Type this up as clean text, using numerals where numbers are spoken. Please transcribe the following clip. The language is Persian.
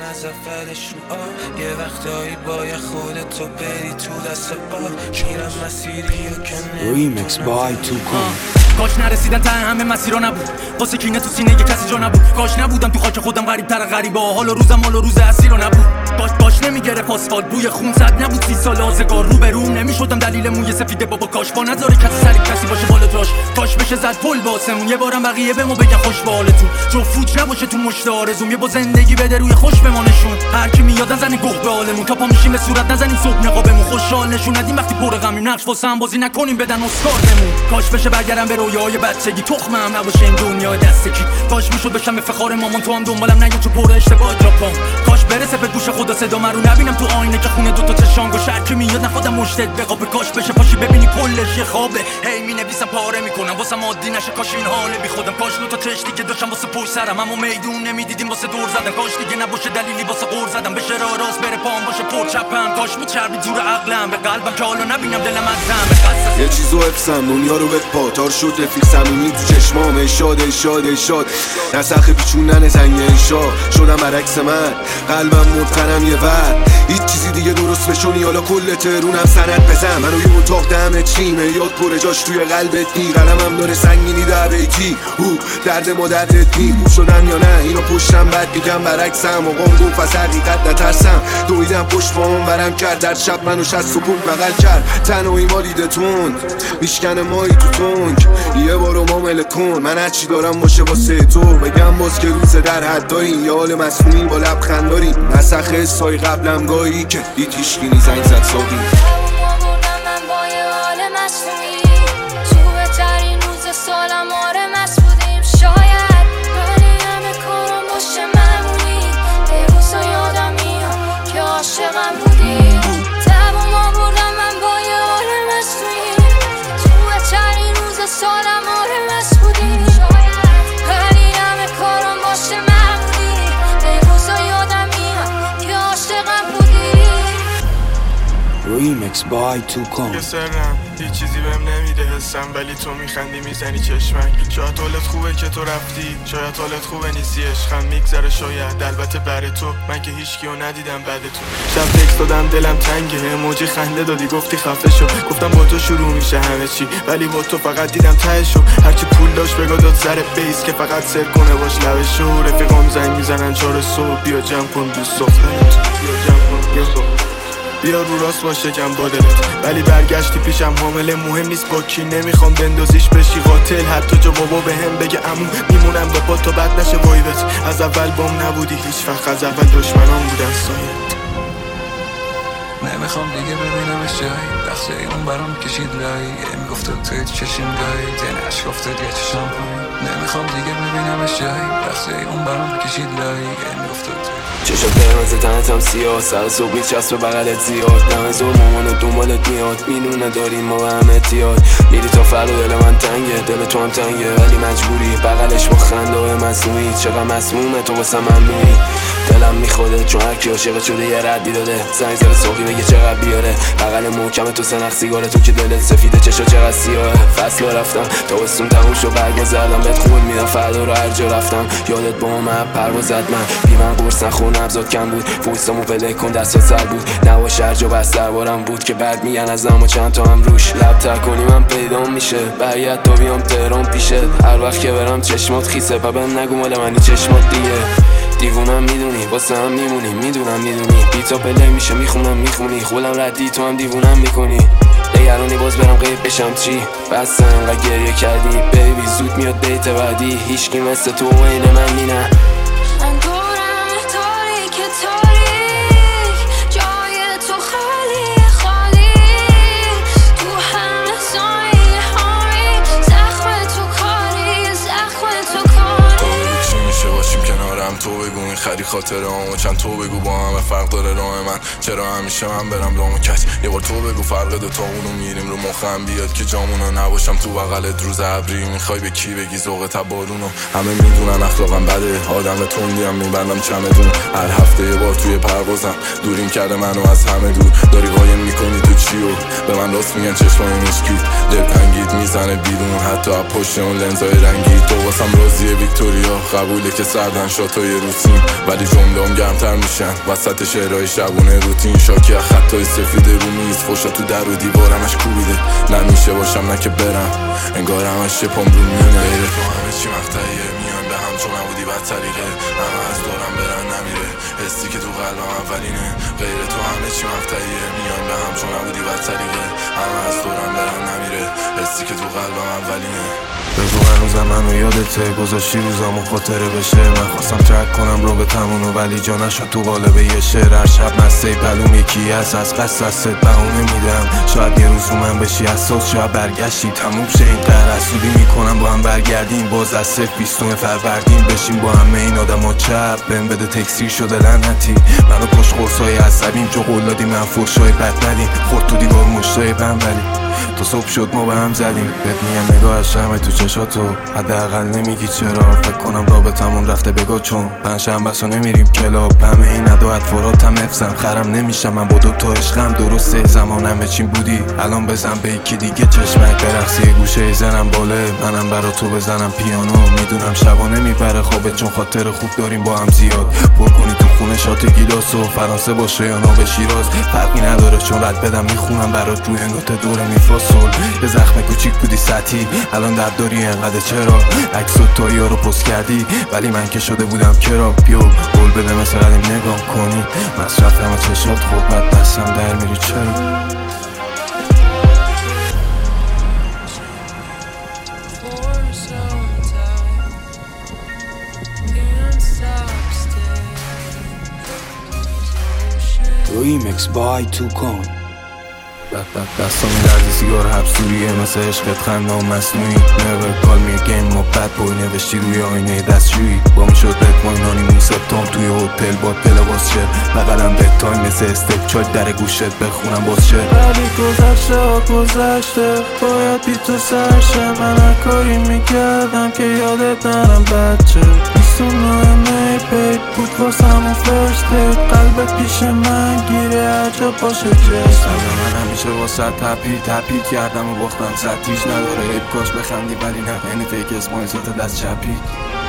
از اولش رو یه وقتایی باید خودتو بری تو دست باد میرم مسیری و که ریمکس بای توکان. کاش نرسیدن ته همه مسیرها نبود واسه کینه تو سینه یه کسی جا نبود. کاش نبودم تو خاک خودم غریب تر غریبا حال و روزم حال و روز اسیرا نبود. کاش نمیگرفت آسفالت بوی خون صد نبود 30 سال آزگار رو به روم نمیشدم دلیل موی سفیده بابا. کاش با نذاره کسی سریع کسی باشه بالا جاش. کاش بشه زد پل واسمون یه بارم بقیه بهمون بگن خوش به حالتون. جو فوت نباشه تو مشت آرزوم یه با زندگی بده روی خوش بمانشون. هر کی میاد نزنه گوه به حالمون تا پا میشیم به صورت نزنیم صبح نقابمون. خوشحال نشون ندیم وقتی پر غمیم نقش واسه هم بازی نکنیم بدن اسکار بمون. کاش بشه برگردم به رویای بچگی تخمم هم نباشه این دنیا دست کی. کاش میشد بشم به فخار مامان تو هم دنبالم نگه تو پر اشتباه جاپام. کاش برسه به گوش خدا صدا من رو نبینم تو آینه که خونه دوتا چشام گوش هر کی میاد نخوادم مشتت بقابه. کاش بشه پاشی ببینی کلش یه خوابه هی مینویسم پاره میکنم واسم عادی نشه. کاش این حال بی خودم. کاش دو تا چشتی که داشتم واسه پشت سرم اما میدون نمیدیدیم واسه دور زدن. کاش دیگه نباشه دلیلی واسه قور زدم بشه راه راست بره پام باشه پر چپم. کاش میچربی جور عقلم به قلبم که حالا نبینم دلم از زم. یه چیزو حفظم دنیا رو به پاتار شد رفیق صمیمی تو چشمام شاد نسخ پیچونن زنگ انشا شدم برعکس من قلبم مدتنم یه ور هیچ چیزی دیگه درست بشونی حالا کل ترونم سند بزن. منو یه اتاق دم چیمه یاد پر جاش توی قلبت نی قلمم داره سنگینی در بیتی درد ما دردت نی شدم یا نه اینو پشتم بد میگم برعکسم آقام گفت از حقیقت نترسم. دویدم پشت پامون برم کرد در شب منو 60 پوند بغل کرد تنهایی ما دیده تند میشکنه مایی تو تنگ یه بارو معامله کن. من هرچی دارم باشه واسه تو بگم باز که روز در حد داریم یه حال مسئولی با لبخند داریم. نسخ حسای قبلم گاهی که دید هیشگینی زنگ زد ساقی. من با یه حال مسئولی تو بهترین روز سالم آره مست بودیم. شاید ولی همه کارم باشه معمولی یه روزا یادم میاد که عاشقم بودیم. دوام آوردم من با یه حال مسئولی تو بهترین روز سالم آره مست بودیم. ولی همه کارم باشه معمولی یه روزا یادم میاد که عاشقم بودیم. ریمکس بای توکان. یه سرم هیچ چیزی بهم نمیده حسم ولی تو میخندی میزنی چشمک. شاید حالت خوبه که تو رفتی شاید حالت خوبه نیستی عشقم میگذره شاید البته برای تو من که هیچکیو ندیدم بعد تو. شب تکست دادم دلم تنگه اموجی خنده دادی گفتی خفه شو. گفتم با تو شروع میشه همه چی ولی با تو فقط دیدم تهشو. هرچی پول داشت بگا داد سر بیس که فقط سر کنه باش لبشو. رفیقام زنگ میزنن 4 صبح بیا جمع کن دوست دخترت بیا جمع کن بیا رو راست باشه کم با دلت. ولی برگشتی پیشم حامله مهم نیست با کی نمیخوام بندازیش بشی قاتل. حتی جا بابا به هم بگه عمو میمونم با پا تا بد نشه وایبت. از اول بام نبودی هیچ وقت از اول دشمنام بودن سایت. نمیخوام دیگه ببینمش جایی وقتی اون برام کشید لایی میگفت توی چشم گایی دنش گفته دیگه چشم پایی. نمیخوام دیگه ببینمش جایی وقتی اون برام کشید لایی میگفت توی چشم قرمز تنتم سیاه سر صبح میچسب بغلت زیاد دم زور مامان دنبالت میاد میدونه داریم ما به هم احتیاج. میری تا فردا دل من تنگه دل تو هم تنگه ولی مجبوری بغلش با خنده های مصنوعی. چقدر مسمومه تو واسه ممنوعی دلم میخوده چون هرکی عاشقت شده یه ردی داده. زنگ زده صبحی بگه چقدر بیاره بغل محکم تو سنخ سیگاره تو که دلت سفیده چشا چقدر سیاهه. فصل رفتم تابستون تموم شد برگ زدم بهت خون میدم فردا رو هر جا رفتم. یادت با من پرواز زد من بی من قرص نخون نبضات کم بود فویستامو پله کن دستات سر بود نباشه هر جا بس دربارم بود که بعد میگن از اما چند تا هم روش لب تر کنی من پیدام میشه برگرد تا بیام تهران پیشه. هر وقت که برم چشمات خیسه و بهم نگو مال منی چشمات دیگه. دیوونم میدونی واسه هم میمونی میدونم میدونی بیتا پله میشه میخونم میخونی خودم ردی تو هم دیوونم میکنی. نگرانی باز برم غیب بشم چی بس انقدر گریه کردی بیبی زود میاد بیت بعدی هیچکی مثل تو عین من نی نه. من دورم تاریک تاریک جای تو خالی خالی تو همه زایه هایی زخم تو کاری زخم تو کاری. چی میشه باشیم کنارم تو بگو این خری خاطره همو چند تو بگو با همه فرق داره راه من چرا همیشه من برم لامو کش. یه بار تو بگو فرق دوتا اونو میریم رو مخم بیاد که جامونو نباشم تو بغلت روز ابری. میخوای به کی بگی ذوق تبارونو همه میدونن اخلاقم بده آدم تندیم میبندم چمدون. هر هفته یه بار توی پروازم دوریم کرده منو از همه دور. داری قایم میکنی تو چیو به من راست میگن چشمای مشکی دل تنگید میزنه بیرون حتی از پشت اون لنزای رنگی. تو واسم راضیه ویکتوریا قبوله که سردن شاتای روسیم ولی جمله‌ام گرمتر میشن وسط شعرهای شبونه روتین شاکی از خطای سفید رو میز فوشا تو در و دیوارمش کوبیده نمیشه باشم نه که برم انگار همش پام رو میونه غیر تو همه چی مقطعیه میان به هم چون نبودی بد طریقه همه از دورم برن نمیره حسی که تو قلبم اولینه غیر تو همه چی مقطعیه میان به هم چون نبودی بد طریقه همه از دورم برن نمیره حسی که تو قلبم اولینه بگو هنوزم منو یادته گذاشتی روزامو خاطره بشه من خواستم ترک کنم رو به تمونو ولی جا نشد تو قالب یه شعر هر شب مسته پلوم یکی از قصد دستت بهونه میدم شاید یه روز رو من بشی اساس شاید برگشتی تموم شه این قهر حسودی میکنم با هم برگردیم باز از 20 فروردین بشیم با همه این آدما چپ بهم بده تکثیر شده لعنتی منو پشت قرصای عصبیم جو قول دادی من فوشای بد ندیم خورد تو دیوار مشتای بنبلی تو صبح شد ما به هم زدیم بهت میگم نگاه شمه تو چشاتو حداقل نمیگی چرا فکر کنم رابطمون رفته بگو چون پنجشنبه بسو نمیریم کلاب همه این نداعت فراتم حفظم خرم نمیشم من با دوتا عشقم درسته زمانم چین بودی الان بزن به یکی دیگه چشمک برقصی گوشه زنم باله منم برا تو بزنم پیانو میدونم شبانه میبره خوابت چون خاطر خوب داریم با هم زیاد پر کنی تو خونه شات گیلاس و فرانسه باشه یا نو به شیراز فرقی نداره چون رد بدم میخونم برات روی نوت دور میفاس یه زخم کوچیک بودی سطحی الان درد داری انقدر چرا عکس و تایا رو پست کردی ولی من که شده بودم کرا بیو قول بده مثل قدیم نگام کنی مصرف همه چشات خوبت دستم در میری چرا Remix by 2Con دستام درد سیگار حبسوریه مثل عشقت خنده و مصنوعی Never call me again ما بد بوی نوشتی روی آینه دستشویی با می شد رت ماینانی مون سپتام توی هتل با پلواز شد بقلم بد تایم مثل استپ چاک در گوشت بخونم باز شد ولی گذشته ها گذشته باید بی تو سرشه من کاری میکردم که یادت نرم بچه 29 می پید بود واسم و فرست دید قلبت پیش من گیره عجب باشه جست من همیشه واسه تپید کردم و باختم ستیش نداره حیب کاش بخندی ولی نه یعنی فیک اسمایزات دست چپید